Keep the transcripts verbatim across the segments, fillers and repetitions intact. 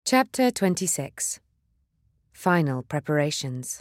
Chapter twenty-six. Final Preparations.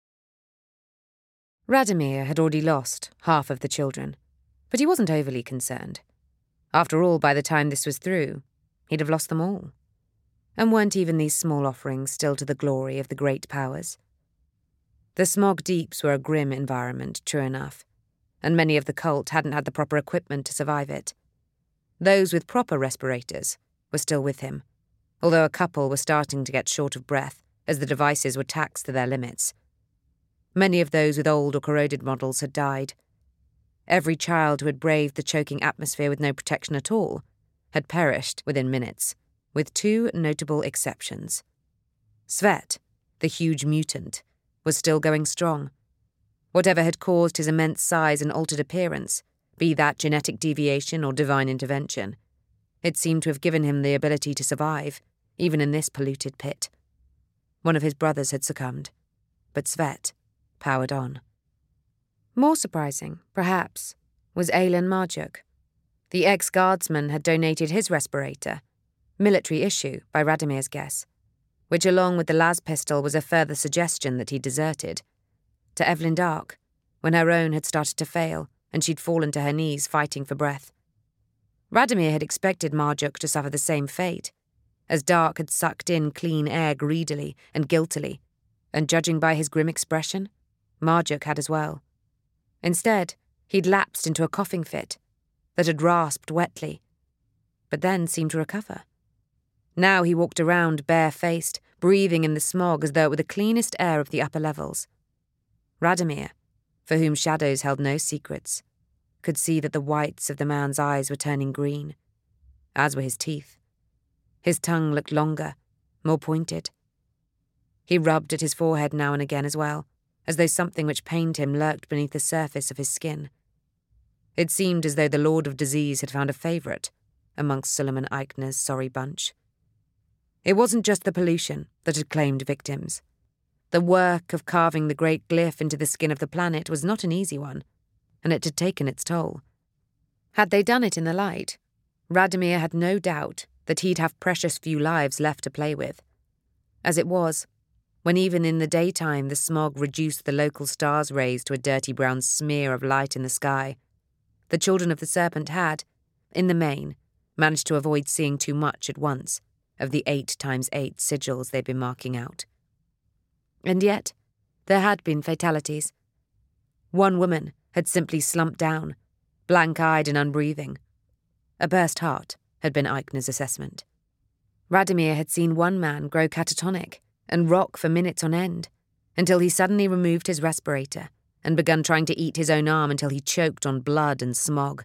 Radomir had already lost half of the children, but he wasn't overly concerned. After all, by the time this was through, he'd have lost them all. And weren't even these small offerings still to the glory of the great powers? The smog deeps were a grim environment, true enough, and many of the cult hadn't had the proper equipment to survive it. Those with proper respirators were still with him, although a couple were starting to get short of breath as the devices were taxed to their limits. Many of those with old or corroded models had died. Every child who had braved the choking atmosphere with no protection at all had perished within minutes, with two notable exceptions. Svet, the huge mutant, was still going strong. Whatever had caused his immense size and altered appearance, be that genetic deviation or divine intervention, it seemed to have given him the ability to survive, even in this polluted pit. One of his brothers had succumbed, but Svet powered on. More surprising, perhaps, was Aylin Marjuk. The ex-guardsman had donated his respirator, military issue by Radomir's guess, which along with the las pistol was a further suggestion that he'd deserted, to Evelyn Dark, when her own had started to fail and she'd fallen to her knees fighting for breath. Radomir had expected Marjuk to suffer the same fate, as Dark had sucked in clean air greedily and guiltily, and judging by his grim expression, Marjuk had as well. Instead, he'd lapsed into a coughing fit that had rasped wetly, but then seemed to recover. Now he walked around bare-faced, breathing in the smog as though it were the cleanest air of the upper levels. Radomir, for whom shadows held no secrets, could see that the whites of the man's eyes were turning green, as were his teeth. His tongue looked longer, more pointed. He rubbed at his forehead now and again as well, as though something which pained him lurked beneath the surface of his skin. It seemed as though the Lord of Disease had found a favourite amongst Suleiman Eichner's sorry bunch. It wasn't just the pollution that had claimed victims. The work of carving the great glyph into the skin of the planet was not an easy one, and it had taken its toll. Had they done it in the light, Radomir had no doubt that he'd have precious few lives left to play with. As it was, when even in the daytime the smog reduced the local stars' rays to a dirty brown smear of light in the sky, the children of the Serpent had, in the main, managed to avoid seeing too much at once of the eight times eight sigils they'd been marking out. And yet, there had been fatalities. One woman had simply slumped down, blank-eyed and unbreathing. A burst heart had been Eichner's assessment. Radomir had seen one man grow catatonic and rock for minutes on end, until he suddenly removed his respirator and begun trying to eat his own arm until he choked on blood and smog.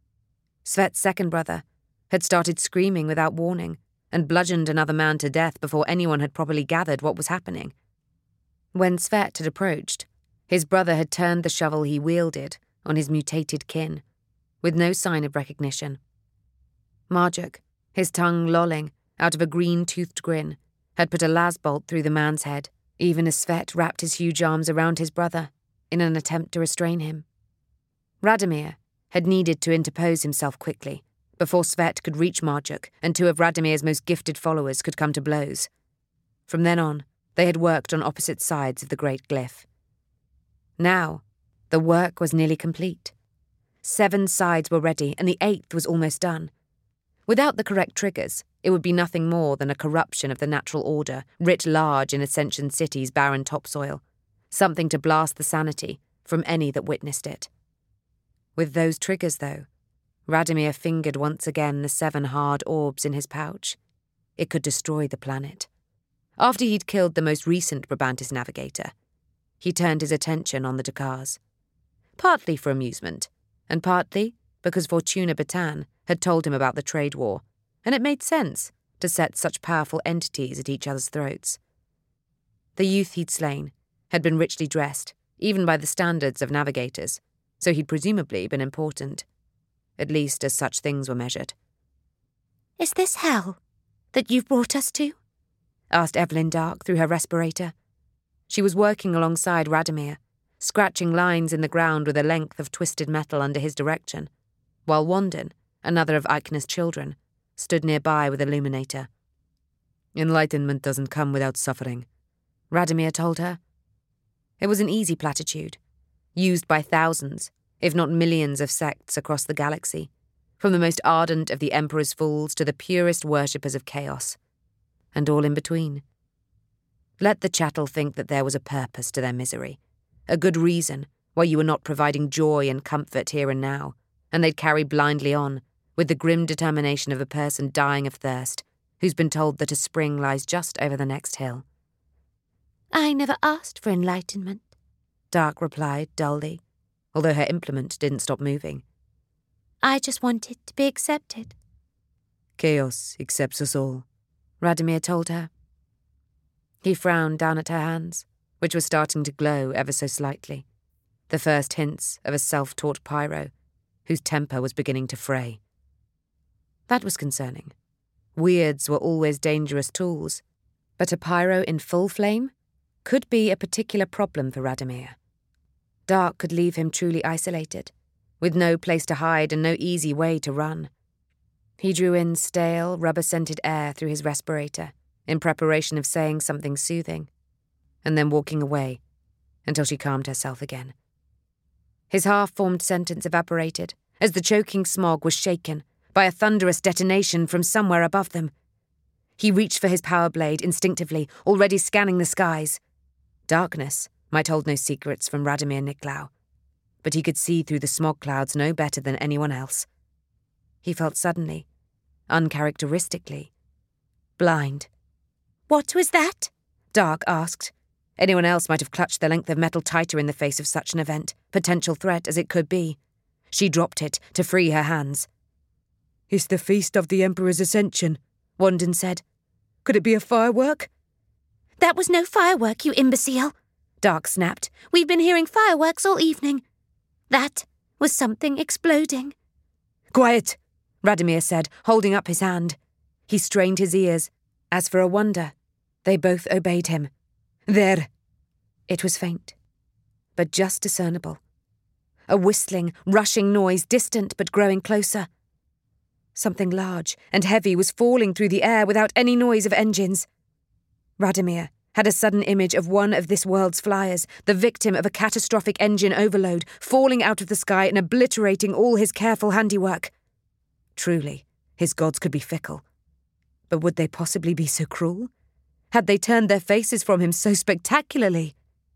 Svet's second brother had started screaming without warning and bludgeoned another man to death before anyone had properly gathered what was happening. When Svet had approached, his brother had turned the shovel he wielded on his mutated kin, with no sign of recognition. Marjuk, his tongue lolling out of a green-toothed grin, had put a lasbolt through the man's head, even as Svet wrapped his huge arms around his brother in an attempt to restrain him. Radomir had needed to interpose himself quickly before Svet could reach Marjuk and two of Radomir's most gifted followers could come to blows. From then on, they had worked on opposite sides of the great glyph. Now, the work was nearly complete. Seven sides were ready, and the eighth was almost done. Without the correct triggers, it would be nothing more than a corruption of the natural order writ large in Ascension City's barren topsoil, something to blast the sanity from any that witnessed it. With those triggers, though, Radomir fingered once again the seven hard orbs in his pouch. It could destroy the planet. After he'd killed the most recent Brabantis navigator, he turned his attention on the Dakars. Partly for amusement, and partly because Fortuna Batan had told him about the trade war, and it made sense to set such powerful entities at each other's throats. The youth he'd slain had been richly dressed, even by the standards of navigators, so he'd presumably been important, at least as such things were measured. "Is this hell that you've brought us to?" asked Evelyn Dark through her respirator. She was working alongside Radomir, scratching lines in the ground with a length of twisted metal under his direction, while Wandon, another of Eichner's children, stood nearby with illuminator. Enlightenment doesn't come without suffering, Radomir told her. It was an easy platitude, used by thousands, if not millions of sects across the galaxy, from the most ardent of the Emperor's fools to the purest worshippers of chaos, and all in between. Let the chattel think that there was a purpose to their misery, a good reason why you were not providing joy and comfort here and now, and they'd carry blindly on, with the grim determination of a person dying of thirst, who's been told that a spring lies just over the next hill. I never asked for enlightenment, Dark replied dully, although her implement didn't stop moving. I just wanted to be accepted. Chaos accepts us all, Radomir told her. He frowned down at her hands, which were starting to glow ever so slightly, the first hints of a self-taught pyro, whose temper was beginning to fray. That was concerning. Weirds were always dangerous tools, but a pyro in full flame could be a particular problem for Radomir. Dark could leave him truly isolated, with no place to hide and no easy way to run. He drew in stale, rubber-scented air through his respirator in preparation of saying something soothing, and then walking away until she calmed herself again. His half-formed sentence evaporated as the choking smog was shaken by a thunderous detonation from somewhere above them. He reached for his power blade instinctively, already scanning the skies. Darkness might hold no secrets from Radomir Nicklaus, but he could see through the smog clouds no better than anyone else. He felt suddenly, uncharacteristically, blind. What was that? Dark asked. Anyone else might have clutched the length of metal tighter in the face of such an event, potential threat as it could be. She dropped it to free her hands. It's the feast of the Emperor's Ascension, Wandon said. Could it be a firework? That was no firework, you imbecile, Dark snapped. We've been hearing fireworks all evening. That was something exploding. Quiet, Radomir said, holding up his hand. He strained his ears. As for a wonder, they both obeyed him. There. It was faint, but just discernible. A whistling, rushing noise, distant but growing closer. Something large and heavy was falling through the air without any noise of engines. Radomir had a sudden image of one of this world's flyers, the victim of a catastrophic engine overload, falling out of the sky and obliterating all his careful handiwork. Truly, his gods could be fickle. But would they possibly be so cruel? Had they turned their faces from him so spectacularly?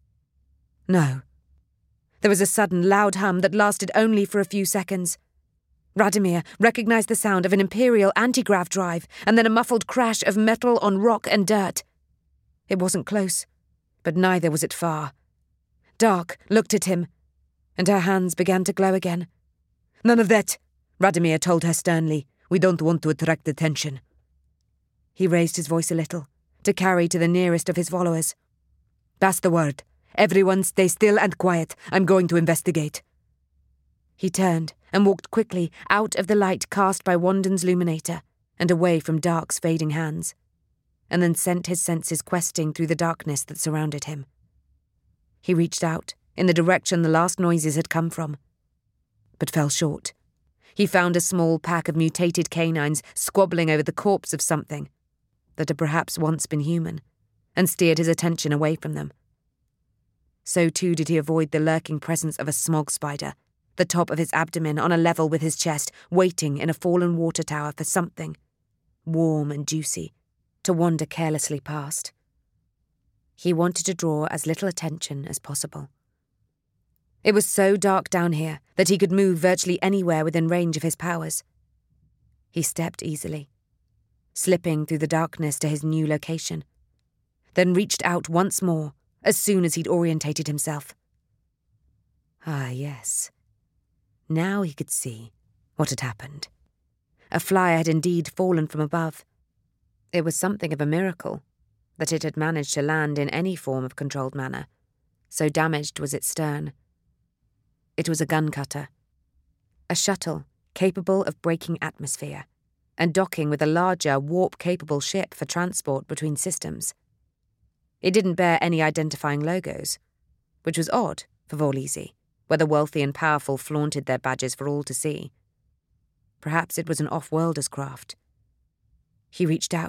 No. There was a sudden, loud hum that lasted only for a few seconds. Radomir recognized the sound of an Imperial anti-grav drive and then a muffled crash of metal on rock and dirt. It wasn't close, but neither was it far. Dark looked at him, and her hands began to glow again. None of that, Radomir told her sternly. We don't want to attract attention. He raised his voice a little, to carry to the nearest of his followers. Pass the word. Everyone stay still and quiet. I'm going to investigate. He turned and walked quickly out of the light cast by Wandon's luminator and away from Dark's fading hands, and then sent his senses questing through the darkness that surrounded him. He reached out in the direction the last noises had come from, but fell short. He found a small pack of mutated canines squabbling over the corpse of something that had perhaps once been human, and steered his attention away from them. So too did he avoid the lurking presence of a smog spider, the top of his abdomen on a level with his chest, waiting in a fallen water tower for something, warm and juicy, to wander carelessly past. He wanted to draw as little attention as possible. It was so dark down here that he could move virtually anywhere within range of his powers. He stepped easily, slipping through the darkness to his new location, then reached out once more as soon as he'd orientated himself. Ah, yes. Now he could see what had happened. A flyer had indeed fallen from above. It was something of a miracle that it had managed to land in any form of controlled manner, so damaged was its stern. It was a gun cutter, a shuttle capable of breaking atmosphere and docking with a larger, warp-capable ship for transport between systems. It didn't bear any identifying logos, which was odd for Vorlisi, where the wealthy and powerful flaunted their badges for all to see. Perhaps it was an off-worlder's craft. He reached out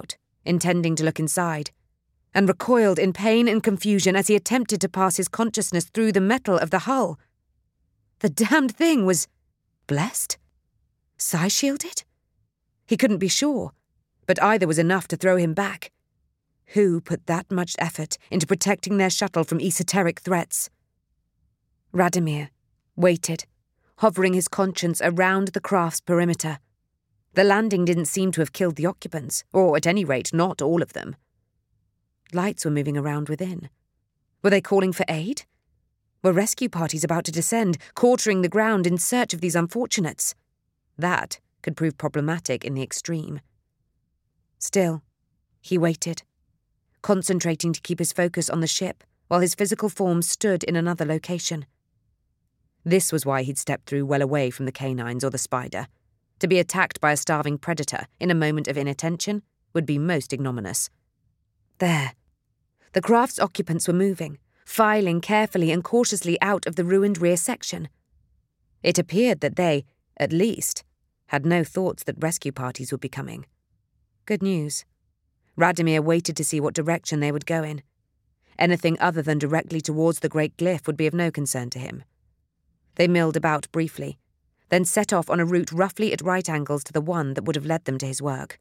intending to look inside, and recoiled in pain and confusion as he attempted to pass his consciousness through the metal of the hull. The damned thing was blessed? Psi-shielded? He couldn't be sure, but either was enough to throw him back. Who put that much effort into protecting their shuttle from esoteric threats? Radomir waited, hovering his conscience around the craft's perimeter. The landing didn't seem to have killed the occupants, or at any rate not all of them. Lights were moving around within. Were they calling for aid? Were rescue parties about to descend, quartering the ground in search of these unfortunates? That could prove problematic in the extreme. Still, he waited, concentrating to keep his focus on the ship while his physical form stood in another location. This was why he'd stepped through well away from the canines or the spider. To be attacked by a starving predator in a moment of inattention would be most ignominious. There. The craft's occupants were moving, filing carefully and cautiously out of the ruined rear section. It appeared that they, at least, had no thoughts that rescue parties would be coming. Good news. Radomir waited to see what direction they would go in. Anything other than directly towards the great glyph would be of no concern to him. They milled about briefly, then set off on a route roughly at right angles to the one that would have led them to his work.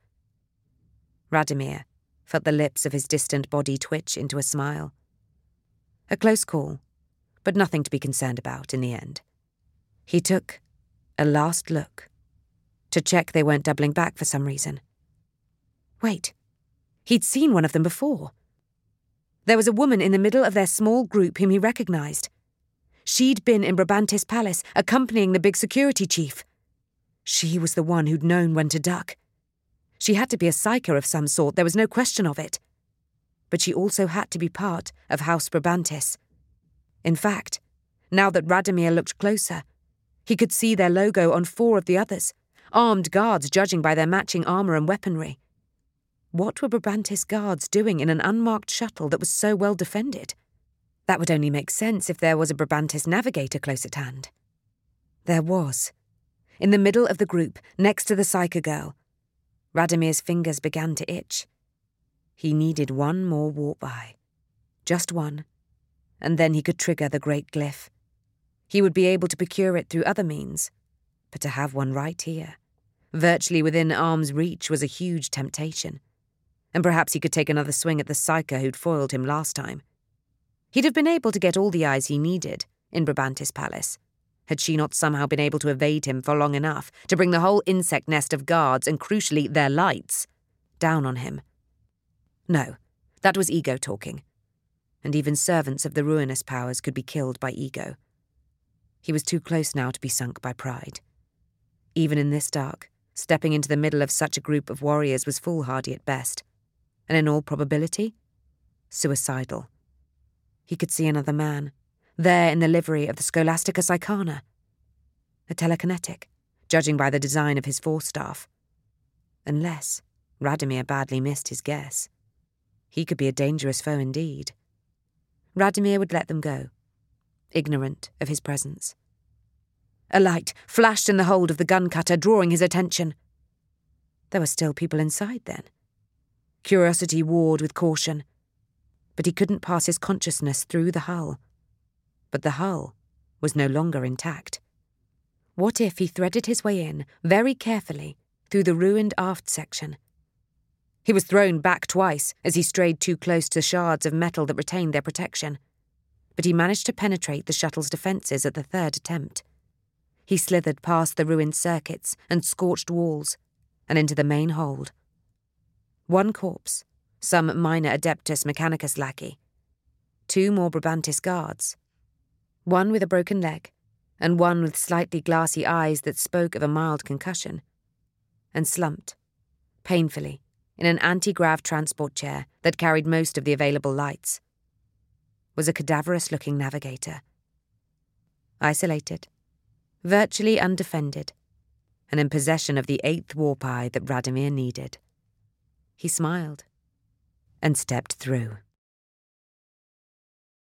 Radomir felt the lips of his distant body twitch into a smile. A close call, but nothing to be concerned about in the end. He took a last look, to check they weren't doubling back for some reason. Wait, he'd seen one of them before. There was a woman in the middle of their small group whom he recognised. She'd been in Brabantis Palace, accompanying the big security chief. She was the one who'd known when to duck. She had to be a psyker of some sort, there was no question of it. But she also had to be part of House Brabantis. In fact, now that Radomir looked closer, he could see their logo on four of the others, armed guards judging by their matching armour and weaponry. What were Brabantis guards doing in an unmarked shuttle that was so well defended? That would only make sense if there was a Brabantis navigator close at hand. There was. In the middle of the group, next to the psyker girl. Radomir's fingers began to itch. He needed one more warp-eye. Just one. And then he could trigger the great glyph. He would be able to procure it through other means. But to have one right here, virtually within arm's reach, was a huge temptation. And perhaps he could take another swing at the psyker who'd foiled him last time. He'd have been able to get all the eyes he needed in Brabantis Palace, had she not somehow been able to evade him for long enough to bring the whole insect nest of guards and, crucially, their lights, down on him. No, that was ego talking. And even servants of the ruinous powers could be killed by ego. He was too close now to be sunk by pride. Even in this dark, stepping into the middle of such a group of warriors was foolhardy at best, and in all probability, suicidal. He could see another man, there in the livery of the Scholastica Psychana. A telekinetic, judging by the design of his force staff. Unless Radomir badly missed his guess. He could be a dangerous foe indeed. Radomir would let them go, ignorant of his presence. A light flashed in the hold of the gun cutter, drawing his attention. There were still people inside then. Curiosity warred with caution. But he couldn't pass his consciousness through the hull. But the hull was no longer intact. What if he threaded his way in, very carefully, through the ruined aft section? He was thrown back twice as he strayed too close to shards of metal that retained their protection. But he managed to penetrate the shuttle's defences at the third attempt. He slithered past the ruined circuits and scorched walls, and into the main hold. One corpse, some minor Adeptus Mechanicus lackey. Two more Brabantis guards. One with a broken leg, and one with slightly glassy eyes that spoke of a mild concussion. And slumped, painfully, in an anti-grav transport chair that carried most of the available lights, was a cadaverous-looking navigator. Isolated, virtually undefended, and in possession of the eighth warp eye that Radomir needed. He smiled and stepped through.